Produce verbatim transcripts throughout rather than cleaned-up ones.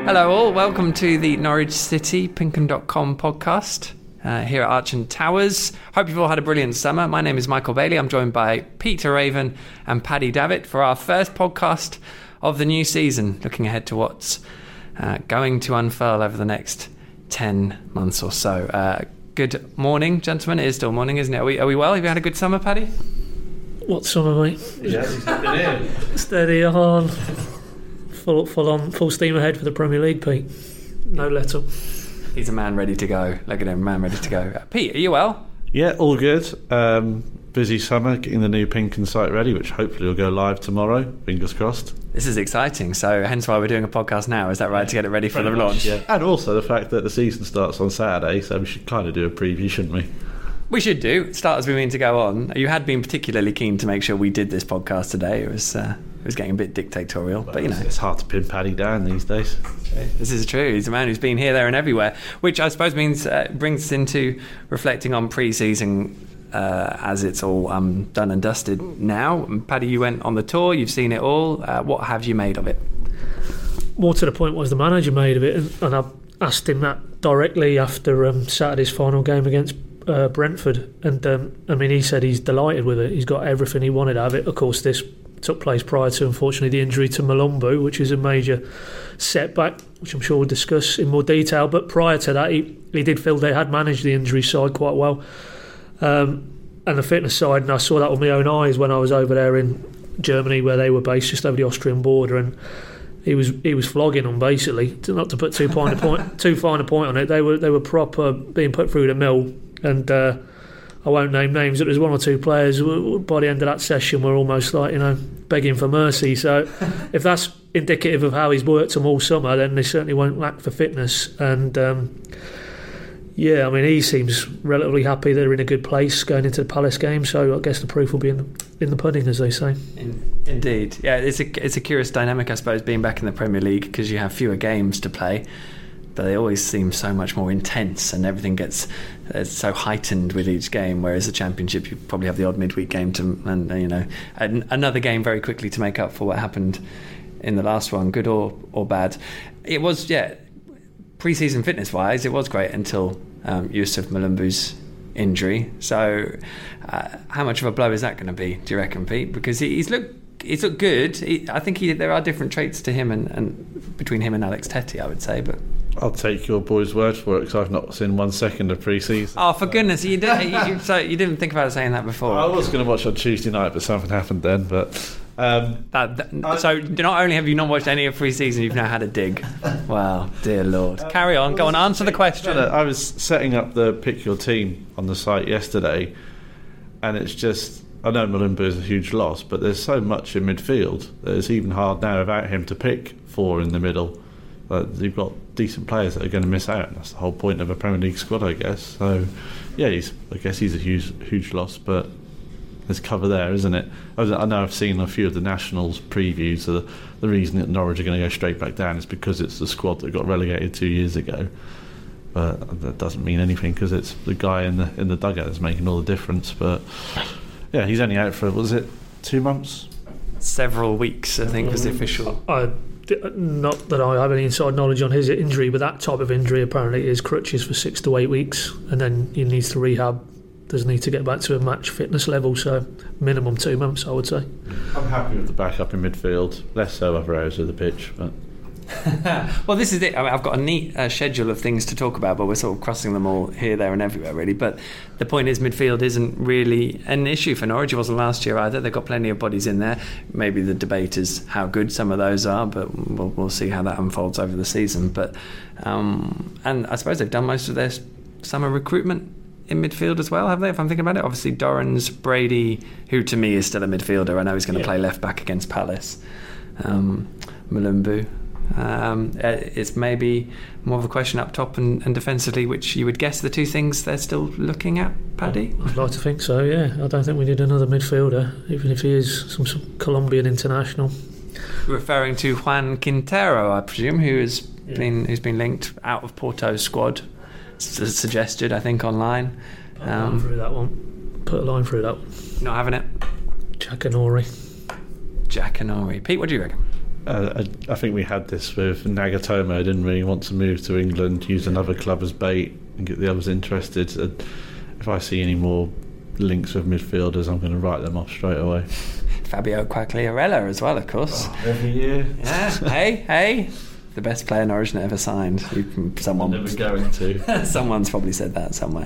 Hello all, welcome to the Norwich City Pinkham dot com podcast uh, here at Arch and Towers. Hope you've all had a brilliant summer. My name is Michael Bailey. I'm joined by Peter Raven and Paddy Davitt for our first podcast of the new season, looking ahead to what's uh, going to unfurl over the next ten months or so. Uh, good morning, gentlemen. It is still morning, isn't it? Are we, are we well? Have you had a good summer, Paddy? What summer, mate? Yeah, he's stepping in. Steady on. Full, full on, full steam ahead for the Premier League, Pete. No let up. He's a man ready to go. Look at him, man ready to go. Uh, Pete, are you well? Yeah, all good. Um, busy summer, getting the new Pinkham site ready, which hopefully will go live tomorrow. Fingers crossed. This is exciting. So hence why we're doing a podcast now. Is that right? To get it ready for the launch? Yeah. And also the fact that the season starts on Saturday, so we should kind of do a preview, shouldn't we? We should do. Start as we mean to go on. You had been particularly keen to make sure we did this podcast today. It was uh, it was getting a bit dictatorial, Well, but you know, it's hard to pin Paddy down these days. this is true. He's a man who's been here, there, and everywhere, which I suppose means uh, brings us into reflecting on pre-season uh, as it's all um, done and dusted now. Paddy, you went on the tour. You've seen it all. Uh, what have you made of it? More to the point was the manager made of it, and, and I asked him that directly after um, Saturday's final game against Uh, Brentford, and um, I mean, he said he's delighted with it. He's got everything he wanted out of it. Of course, this took place prior to, unfortunately, the injury to Malumbu, which is a major setback, which I'm sure we'll discuss in more detail. But prior to that, he, he did feel they had managed the injury side quite well, um, and the fitness side. And I saw that with my own eyes when I was over there in Germany, where they were based, just over the Austrian border, and he was he was flogging them basically. Not to put too fine a point too fine a point on it, they were they were proper being put through the mill. And uh, I won't name names, but there's one or two players who, by the end of that session, were almost like, you know, begging for mercy. So if that's indicative of how he's worked them all summer, then they certainly won't lack for fitness. And um, yeah, I mean, he seems relatively happy they're in a good place going into the Palace game. So I guess the proof will be in the, in the pudding, as they say. In, indeed, yeah, it's a it's a curious dynamic, I suppose, being back in the Premier League, because you have fewer games to play. But they always seem so much more intense, and everything gets uh, so heightened with each game. Whereas the Championship, you probably have the odd midweek game to, and uh, you know, an, another game very quickly to make up for what happened in the last one, good or or bad. It was, yeah, pre-season fitness-wise, it was great until um, Yusuf Malumbu's injury. So, uh, how much of a blow is that going to be? Do you reckon, Pete? Because he, he's looked. He's looked good. He, I think he, there are different traits to him and, and between him and Alex Tettey, I would say. But I'll take your boy's word for it, because I've not seen one second of pre-season. oh, for goodness, you didn't. you, you, so you didn't think about saying that before. I was going to watch on Tuesday night, but something happened then. But um, that, that, so not only have you not watched any of pre-season, you've now had a dig. Wow, dear Lord. Carry on. Go on. Answer the question. I was setting up the pick your team on the site yesterday, and it's just, I know Malumbu is a huge loss, but there's so much in midfield that it's even hard now without him to pick four in the middle. Uh, you've got decent players that are going to miss out, and that's the whole point of a Premier League squad, I guess. So, yeah, he's, I guess he's a huge, huge loss, but there's cover there, isn't it? I, was, I know I've seen a few of the Nationals previews. So the, the reason that Norwich are going to go straight back down is because it's the squad that got relegated two years ago. But that doesn't mean anything, because it's the guy in the in the dugout that's making all the difference. But yeah, he's only out for, was it two months? Several weeks, I think, was the official. I, not that I have any inside knowledge on his injury, but that type of injury apparently is crutches for six to eight weeks, and then he needs to rehab. Does need to get back to a match fitness level, so minimum two months, I would say. I'm happy with the backup in midfield, less so other areas of the pitch, but. Well, this is it. I mean, I've got a neat uh, schedule of things to talk about, but we're sort of crossing them all here, there and everywhere, really. But the point is, midfield isn't really an issue for Norwich. It wasn't last year either. They've got plenty of bodies in there. Maybe the debate is how good some of those are, but we'll, we'll see how that unfolds over the season. But um, and I suppose they've done most of their summer recruitment in midfield as well, have they? If I'm thinking about it, obviously Dorrans, Brady, who to me is still a midfielder. I know he's going to yeah. play left back against Palace. Um, Malumbu. Um, it's maybe more of a question up top and, and defensively, which you would guess the two things they're still looking at, Paddy? I'd like to think so, yeah. I don't think we need another midfielder, even if he is some, some Colombian international. Referring to Juan Quintero, I presume, who has yeah. been who's been linked out of Porto's squad, s- suggested, I think, online. Put a line through that one. Put a line through that one. Not having it. Jackanory. Jackanory. Pete, what do you reckon? Uh, I, I think we had this with Nagatomo, didn't we? He wants to move to England, use another club as bait, and get the others interested. Uh, if I see any more links with midfielders, I'm going to write them off straight away. Fabio Quagliarella as well, of course. Oh, every year. Yeah. hey, hey. The best player Norwich ever signed. You, someone, never going to. Someone's probably said that somewhere.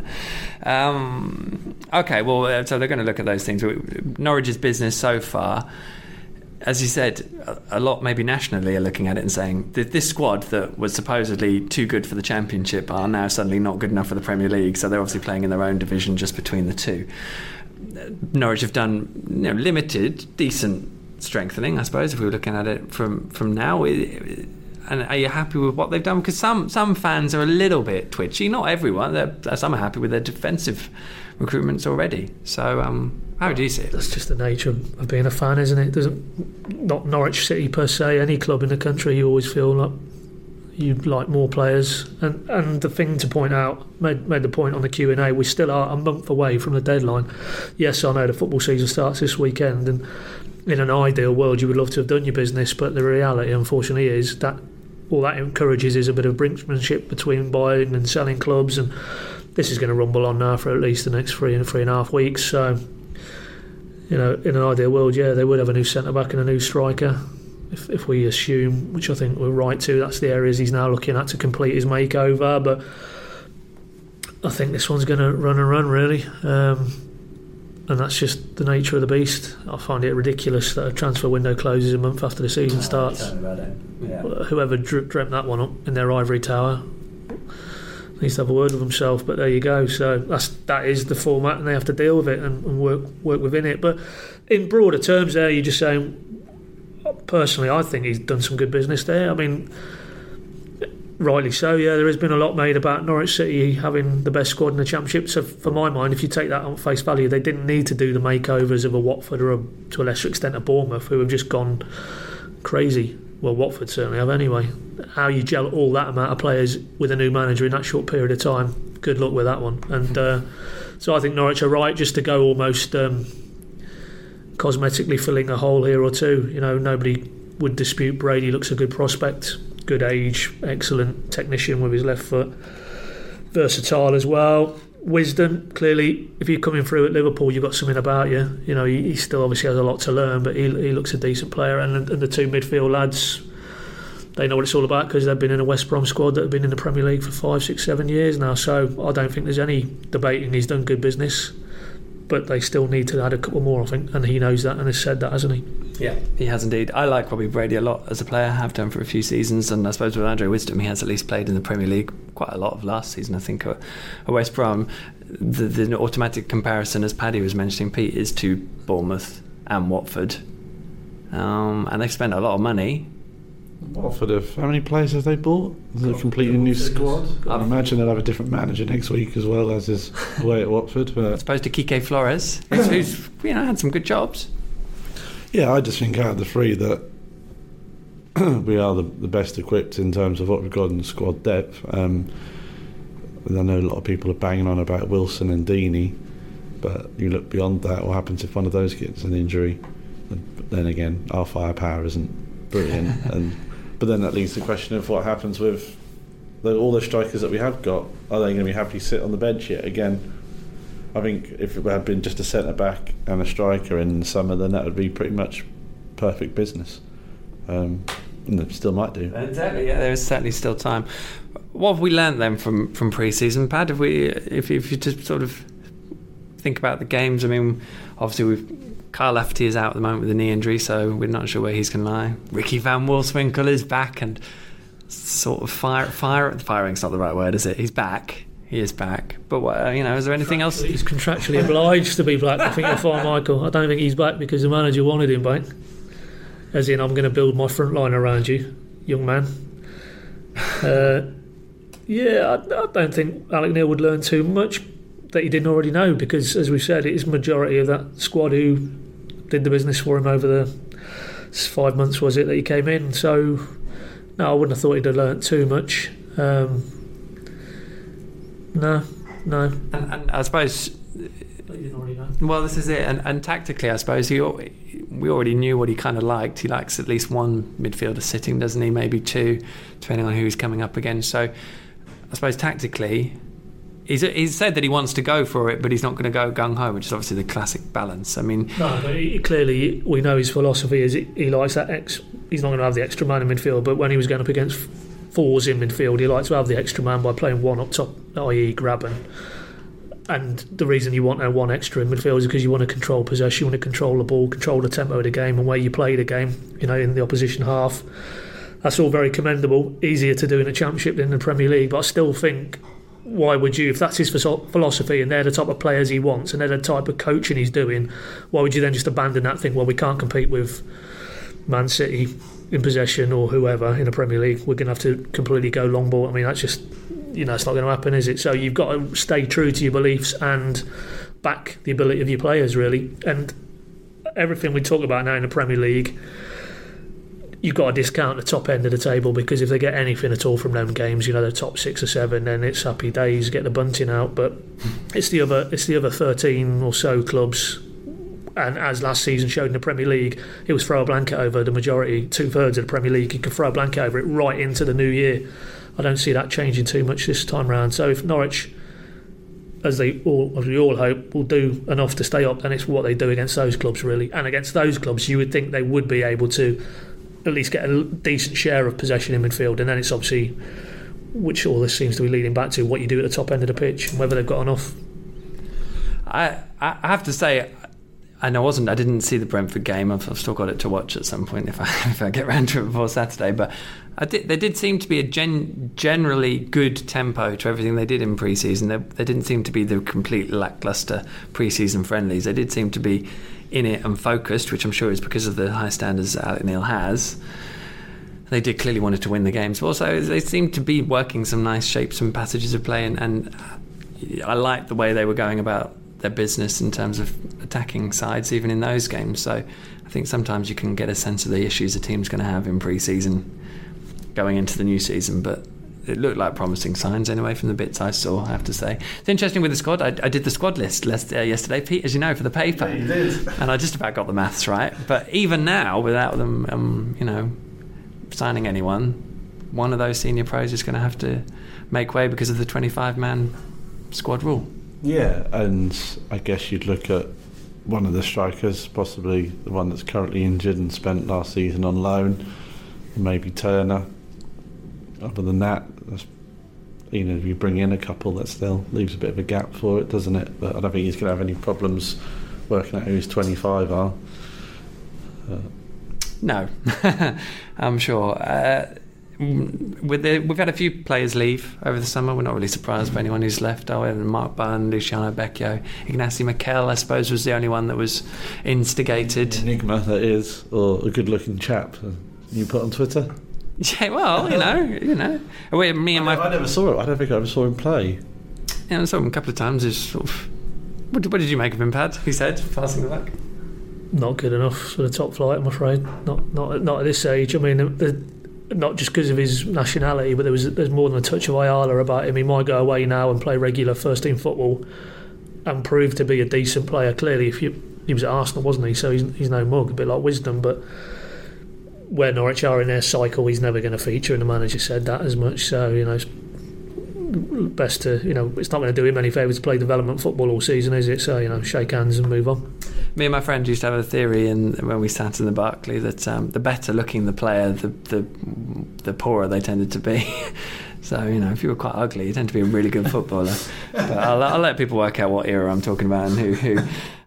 Um, okay, well, uh, so they're going to look at those things. Norwich's business so far, as you said, a, a lot maybe nationally are looking at it and saying that this squad that was supposedly too good for the Championship are now suddenly not good enough for the Premier League. So they're obviously playing in their own division just between the two. Norwich have done, you know, limited, decent strengthening, I suppose, if we were looking at it from from now. It, And are you happy with what they've done? Because some, some fans are a little bit twitchy. Not everyone. They're, some are happy with their defensive recruitments already. So um, how do you see it? That's just the nature of being a fan, isn't it? Doesn't not Norwich City per se. Any club in the country, you always feel like you'd like more players. And and the thing to point out, made made the point on the Q and A, we still are a month away from the deadline. Yes, I know the football season starts this weekend, and in an ideal world, you would love to have done your business, but the reality, unfortunately, is that all that encourages is a bit of brinksmanship between buying and selling clubs, and this is going to rumble on now for at least the next three and three and a half weeks. So, you know, in an ideal world, yeah, they would have a new centre back and a new striker. If, if we assume, which I think we're right to, that's the areas he's now looking at to complete his makeover. But I think this one's going to run and run, really. Um, And that's just the nature of the beast. I find it ridiculous that a transfer window closes a month after the season oh, starts. Tell me about it. Yeah. Whoever dreamt that one up in their ivory tower needs to have a word with himself. But there you go. So that's that is the format, and they have to deal with it and, and work work within it. But in broader terms, there you're just saying. Personally, I think he's done some good business there. I mean, rightly so, yeah, there has been a lot made about Norwich City having the best squad in the Championship. So for my mind, if you take that on face value, they didn't need to do the makeovers of a Watford or a, to a lesser extent a Bournemouth, who have just gone crazy. Well, Watford certainly have anyway. How you gel all that amount of players with a new manager in that short period of time, good luck with that one. And uh, so I think Norwich are right just to go almost um, cosmetically filling a hole here or two. You know, nobody would dispute Brady looks a good prospect. Good age, excellent technician with his left foot, versatile as well. Wisdom, clearly, if you're coming through at Liverpool, you've got something about you. You know, he, he still obviously has a lot to learn, but he, he looks a decent player. And, and the two midfield lads, they know what it's all about because they've been in a West Brom squad that have been in the Premier League for five, six, seven years now. So I don't think there's any debating he's done good business. But they still need to add a couple more, I think, and he knows that and has said that, hasn't he? Yeah, he has indeed. I like Robbie Brady a lot as a player, have done for a few seasons, and I suppose with Andre Wisdom, he has at least played in the Premier League quite a lot of last season, I think, at West Brom. The, the automatic comparison, as Paddy was mentioning, Pete, is to Bournemouth and Watford, um, and they've spent a lot of money. Watford have, how many players have they bought? Is it a completely new squad? I imagine they'll have a different manager next week as well, as is away at Watford. But as opposed to Kike Flores, who's, who's you know had some good jobs. Yeah, I just think out of the three that we are the, the best equipped in terms of what we've got in squad depth. Um, I know a lot of people are banging on about Wilson and Deeney, but you look beyond that, what happens if one of those gets an injury? But then again, our firepower isn't brilliant. and But then that leads to the question of what happens with the, all the strikers that we have got. Are they going to be happy to sit on the bench yet again? I think if it had been just a centre-back and a striker in the summer, then that would be pretty much perfect business. Um, and it still might do. Exactly, yeah, there is certainly still time. What have we learnt then from, from pre-season, Pad? If, we, if, if you just sort of think about the games, I mean, obviously we've Kyle Lafferty is out at the moment with a knee injury, so we're not sure where he's going to lie. Ricky Van Wolfswinkel is back and sort of fire, fire, firing's not the right word, is it? He's back. He is back. But, uh, you know, is there anything else? He's contractually obliged to be back. I think you'll find Michael. I don't think he's back because the manager wanted him back. As in, I'm going to build my front line around you, young man. Uh, yeah, I, I don't think Alec Neil would learn too much that he didn't already know because, as we've said, it is majority of that squad who did the business for him over the five months, was it, that he came in. So, no, I wouldn't have thought he'd have learnt too much. Um, no, no. And, and I suppose that you didn't already know. Well, this is it. And, and tactically, I suppose, he, we already knew what he kind of liked. He likes at least one midfielder sitting, doesn't he? Maybe two, depending on who he's coming up against. So I suppose tactically, he's, he's said that he wants to go for it, but he's not going to go gung-ho, which is obviously the classic balance. I mean... No, but he, clearly, we know his philosophy is he, he likes that ex... He's not going to have the extra man in midfield, but when he was going up against fours in midfield, he likes to have the extra man by playing one up top, that is grabbing. And the reason you want a one extra in midfield is because you want to control possession, you want to control the ball, control the tempo of the game and where you play the game, you know, in the opposition half. That's all very commendable, easier to do in the Championship than in the Premier League, but I still think, why would you, if that's his philosophy and they're the type of players he wants and they're the type of coaching he's doing, why would you then just abandon that thing? Well, we can't compete with Man City in possession or whoever in the Premier League, we're going to have to completely go long ball. I mean, that's just, you know, it's not going to happen, is it? So you've got to stay true to your beliefs and back the ability of your players, really. And everything we talk about now in the Premier League, you've got to discount the top end of the table, because if they get anything at all from them games, you know, the top six or seven, then it's happy days, get the bunting out. But it's the other it's the other thirteen or so clubs, and as last season showed in the Premier League, it was throw a blanket over the majority, two-thirds of the Premier League. You could throw a blanket over it right into the new year. I don't see that changing too much this time round. So if Norwich, as they all, as we all hope, will do enough to stay up, then it's what they do against those clubs, really. And against those clubs, you would think they would be able to at least get a decent share of possession in midfield, and then it's obviously, which all this seems to be leading back to, what you do at the top end of the pitch and whether they've got enough. I I have to say, and I wasn't, I didn't see the Brentford game. I've, I've still got it to watch at some point if I if I get round to it before Saturday. But I did, there did seem to be a gen, generally good tempo to everything they did in pre-season. There, there didn't seem to be the complete lacklustre pre-season friendlies. They did seem to be in it and focused, which I'm sure is because of the high standards that Alec Neil has. They did clearly wanted to win the games, but also they seemed to be working some nice shapes and passages of play, and, and I liked the way they were going about their business in terms of attacking sides, even in those games. So I think sometimes you can get a sense of the issues a team's going to have in pre-season going into the new season, but it looked like promising signs anyway from the bits I saw, I have to say. It's interesting with the squad. I, I did the squad list last, uh, yesterday, Pete, as you know, for the paper. Yeah, you did. And I just about got the maths right. But even now, without them, um, you know, signing anyone, one of those senior pros is going to have to make way because of the twenty-five man squad rule. Yeah, and I guess you'd look at one of the strikers, possibly the one that's currently injured and spent last season on loan, maybe Turner. Other than that, that's, you know, if you bring in a couple, that still leaves a bit of a gap for it, doesn't it? But I don't think he's going to have any problems working out who his twenty-five are. Uh, no, I'm sure. Uh, with the, we've had a few players leave over the summer. We're not really surprised by anyone who's left. Oh, Mark Bunn, Luciano Becchio, Ignacy Miquel, I suppose, was the only one that was instigated. Enigma, that is, or a good-looking chap. You put on Twitter? Yeah, well, you know, you know. Wait, me and I, my I never saw it. I don't think I ever saw him play. Yeah, I saw him a couple of times. He's sort of, what, what did you make of him, Pad? He said, passing the back. Not good enough for the top flight, I'm afraid. Not not not at this age. I mean, the, the, not just because of his nationality, but there was there's more than a touch of Ayala about him. He might go away now and play regular first team football and prove to be a decent player. Clearly, if you he was at Arsenal, wasn't he? So he's he's no mug, a bit like Wisdom, but where Norwich are in their cycle, he's never going to feature, and the manager said that as much. So, you know, it's best to, you know, it's not going to do him any favours to play development football all season, is it? So, you know, shake hands and move on. Me and my friend used to have a theory in, when we sat in the Barclay, that um, the better looking the player, the, the the poorer they tended to be. So, you know, if you were quite ugly, you tend to be a really good footballer. But I'll, I'll let people work out what era I'm talking about and who who.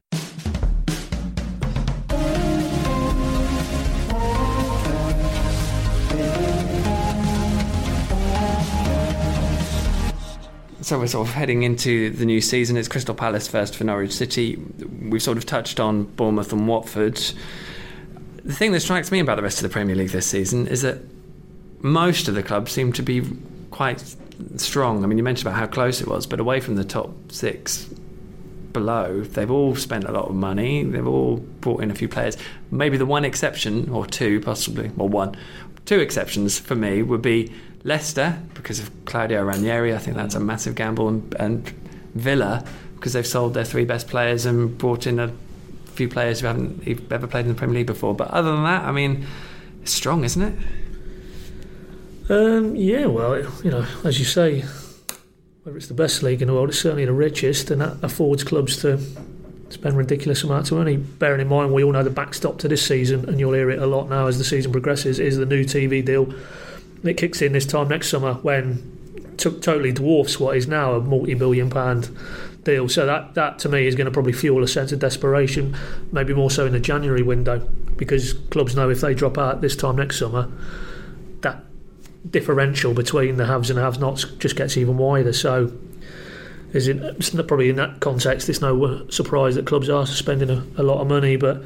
So we're sort of heading into the new season. It's Crystal Palace first for Norwich City. We've sort of touched on Bournemouth and Watford. The thing that strikes me about the rest of the Premier League this season is that most of the clubs seem to be quite strong. I mean, you mentioned about how close it was, but away from the top six below, they've all spent a lot of money. They've all brought in a few players. Maybe the one exception, or two possibly, or one, two exceptions for me would be Leicester, because of Claudio Ranieri. I think that's a massive gamble, and, and Villa, because they've sold their three best players and brought in a few players who haven't ever played in the Premier League before. But other than that, I mean, it's strong, isn't it? Um, yeah, well, you know, as you say, whether it's the best league in the world, it's certainly the richest, and that affords clubs to spend ridiculous amounts of money. Bearing in mind, we all know the backstop to this season, and you'll hear it a lot now as the season progresses, is the new T V deal that kicks in this time next summer, when t- totally dwarfs what is now a multi-billion pound deal. So that, that to me is going to probably fuel a sense of desperation, maybe more so in the January window, because clubs know if they drop out this time next summer, that differential between the haves and have-nots just gets even wider. So is it, it's not, probably in that context, it's no surprise that clubs are spending a, a lot of money. But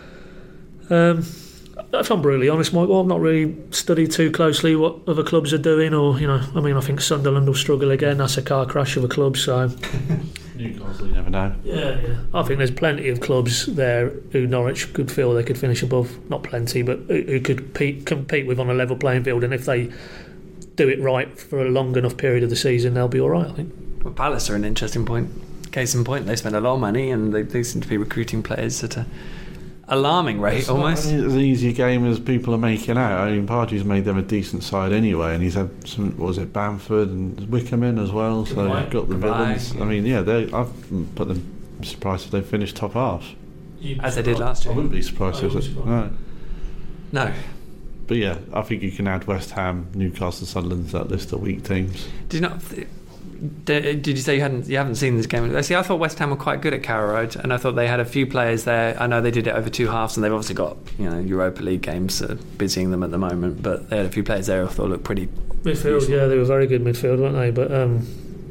um, if I'm brutally honest, Michael, I've not really studied too closely what other clubs are doing, or, you know, I mean, I think Sunderland will struggle again. That's a car crash of a club, so Newcastle, you never know. yeah, yeah. I think there's plenty of clubs there who Norwich could feel they could finish above. Not plenty, but who, who could compete, compete with on a level playing field. And if they do it right for a long enough period of the season, they'll be all right, I think. Well, Palace are an interesting point. Case in point, they spend a lot of money and they, they seem to be recruiting players at a alarming rate, It's almost. not as easy a game as people are making out. I mean, Pardew's made them a decent side anyway, and he's had some, what was it, Bamford and Wickham in as well, so Right. you've got the Right. villains. I mean, yeah, they. I've put them. I'm surprised if they finished top half. As they did last I year. wouldn't be surprised I if wouldn't it. be No. No. But yeah, I think you can add West Ham, Newcastle, Sunderland to that list of weak teams. Did you not? Did, did you say you hadn't you haven't seen this game? See, I thought West Ham were quite good at Carrow Road, and I thought they had a few players there. I know they did it over two halves, and they've obviously got, you know, Europa League games uh, busying them at the moment. But they had a few players there I thought looked pretty Midfield, useful. yeah, they were very good midfield, weren't they? But um,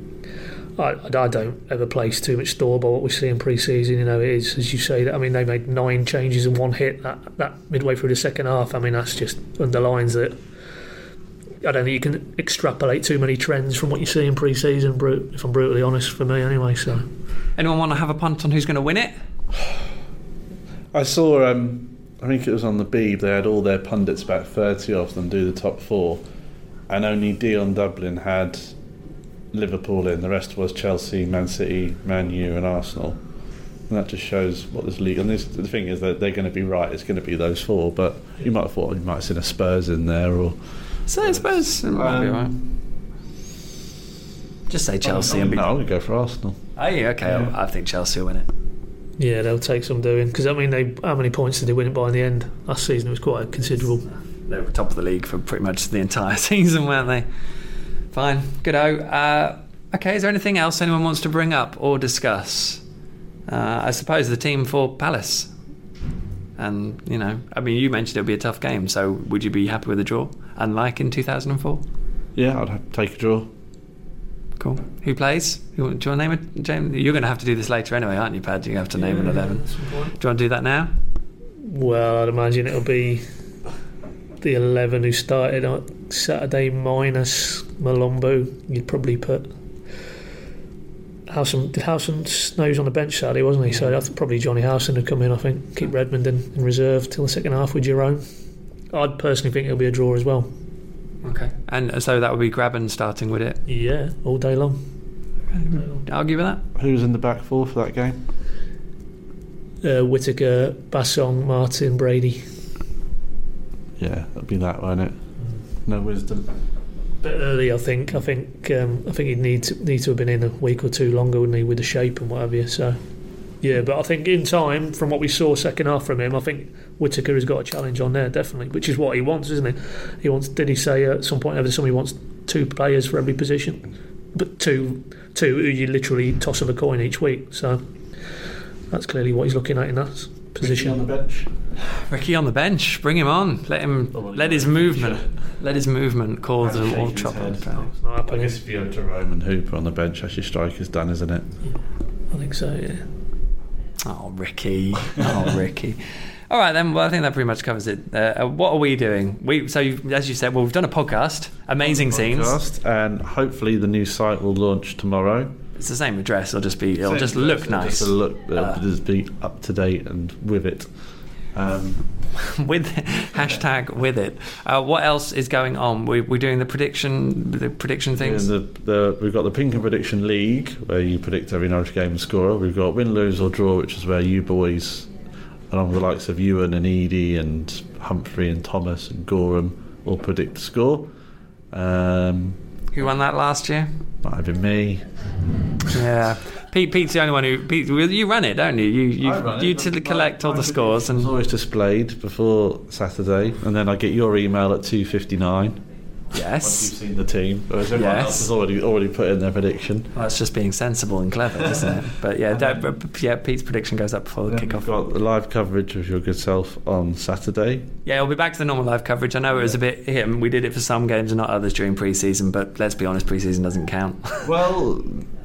I, I don't ever place too much store by what we see in pre-season. You know, it is, as you say, that I mean, they made nine changes in one hit that, that midway through the second half. I mean, that's just underlines that. I don't think you can extrapolate too many trends from what you see in pre-season, brut- if I'm brutally honest, for me anyway. So, Anyone want to have a punt on who's going to win it? I saw, um, I think it was on the Beeb, they had all their pundits, about thirty of them, do the top four, and only Dion Dublin had Liverpool in. The rest was Chelsea, Man City, Man U and Arsenal. And that just shows what this league... And this, the thing is that they're going to be right, it's going to be those four, but you might have thought you might have seen a Spurs in there, or... So I suppose it might be Um, right. Just say Chelsea Oh, and be. no, I'm going to go for Arsenal. Oh, yeah, okay. Yeah. I think Chelsea will win it. yeah, they'll take some doing. Because, I mean, they how many points did they win it by in the end? Last season it was quite considerable. They were top of the league for pretty much the entire season, weren't they? Fine. Good-o. Uh, okay, is there anything else anyone wants to bring up or discuss? Uh, I suppose the team for Palace. And, you know, I mean, you mentioned it would be a tough game, so would you be happy with a draw? Unlike in two thousand four? Yeah, I'd have to take a draw. Cool. Who plays? You want, do you want to name it, James? You're going to have to do this later anyway, aren't you, Pad? You have to name an eleven. Do you want to do that now? Well, I'd imagine it'll be the eleven who started on Saturday minus Malombo. You'd probably put Howson. Did Howson Snow's on the bench Saturday, wasn't he? So I think probably Johnny Howson would come in. I think keep Redmond in, in reserve till the second half with Jerome. I'd personally think it'll be a draw as well. Okay. And so that would be Graben starting with it. Yeah, all day long. Argue with that? Who's in the back four for that game? Uh, Whittaker, Bassong, Martin, Brady. Yeah, that'd be that, won't it? No wisdom. Bit early, I think. I think. Um, I think he'd need to need to have been in a week or two longer, wouldn't he, with the shape and whatever. So, yeah. But I think in time, from what we saw second half from him, I think Whittaker has got a challenge on there definitely, which is what he wants, isn't it? He wants. Did he say at some point over somebody wants two players for every position, but two, two who you literally toss of a coin each week. So that's clearly what he's looking at in that position. On the bench. Ricky on the bench. Bring him on. Let him. Let his movement. Let his movement cause That's them all shaking his chop on head. the ground. It's not I happening. guess if you have Jerome and Hooper on the bench, that's your strikers done, isn't it? I think so. Yeah. Oh, Ricky. Oh, Ricky. All right, then. Well, I think that pretty much covers it. Uh, what are we doing? We so you, as you said, well, we've done a podcast. Amazing scenes. Podcast, and hopefully the new site will launch tomorrow. It's the same address. It'll just be. It'll Same just address, look it'll nice. Just look, it'll Uh. just be up to date and with it. Um, with hashtag with it. Uh, what else is going on? We, we're doing the prediction, the prediction things. The, the, we've got the Pink and Prediction League, where you predict every Norwich game and scorer. We've got Win, Lose or Draw, which is where you boys, along with the likes of Ewan and Edie and Humphrey and Thomas and Gorham, all predict the score. Um, Who won that last year? Might have been me. Yeah, Pete. Pete's the only one who. Pete, you run it, don't you? You you I you it, to but collect my, all my the scores, and it's always displayed before Saturday, and then I get your email at two fifty nine. Once yes, you've seen the team, whereas everyone Yes. else has already already put in their prediction. well, that's just being sensible and clever, isn't it? But yeah, don't, but, yeah. Pete's prediction goes up before the Then we've kickoff. got the live coverage of your good self on Saturday. Yeah, we'll be back to the normal live coverage. I know it was a bit him. We did it for some games and not others during pre-season, but let's be honest, pre-season doesn't count. Well,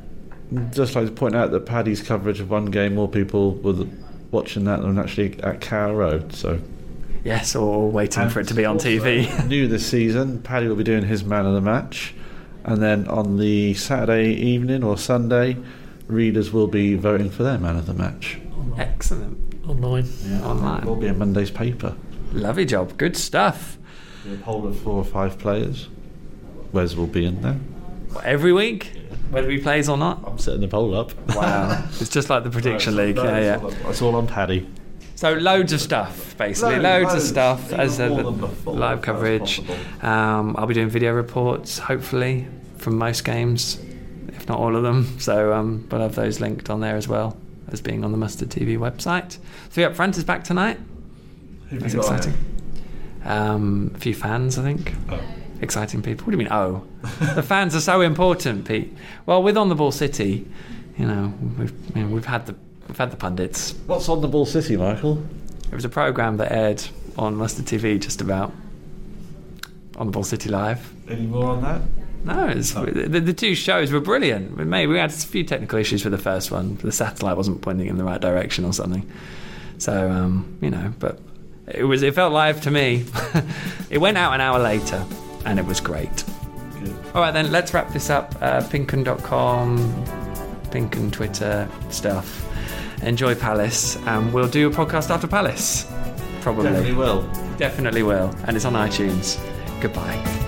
just like to point out that Paddy's coverage of one game, more people were watching that than actually at Carrow Road. So Yes, or waiting for it to be on T V. Also, new this season, Paddy will be doing his man of the match, and then on the Saturday evening or Sunday, readers will be voting for their man of the match. Excellent. Online. Yeah, Online. It will be in Monday's paper. Lovely job. Good stuff. A poll of four or five players. Wes will be in there. What, every week, whether he plays or not. I'm setting the poll up. Wow, it's just like the prediction league. No, Yeah, it's yeah. all on- It's all on Paddy. So loads of stuff, basically, Loads, loads, of loads. stuff Even as uh, more the than before, live if that's coverage. possible. Um, I'll be doing video reports, hopefully, from most games, if not all of them. So um, we'll have those linked on there as well as being on the Mustard T V website. Three Up Front is back tonight. Who've That's you got on exciting. Um, a few fans, I think. it? Oh. Exciting people. What do you mean? Oh, the fans are so important, Pete. Well, with On the Ball City, you know, we've you know, we've had the we've had the pundits. What's on the Ball City, Michael? It was a programme that aired on Mustard T V just about on the Ball City Live. Any more on that? No, it's, Oh. the, the two shows were brilliant. We made we had a few technical issues with the first one. The satellite wasn't pointing in the right direction or something. So um, you know, but it was it felt live to me. It went out an hour later, and it was great. Good. All right, then let's wrap this up. Uh, Pinken dot com, Pinken Twitter stuff. Enjoy Palace, and we'll do a podcast after Palace. Probably. Definitely will. Definitely will. And it's on iTunes. Goodbye.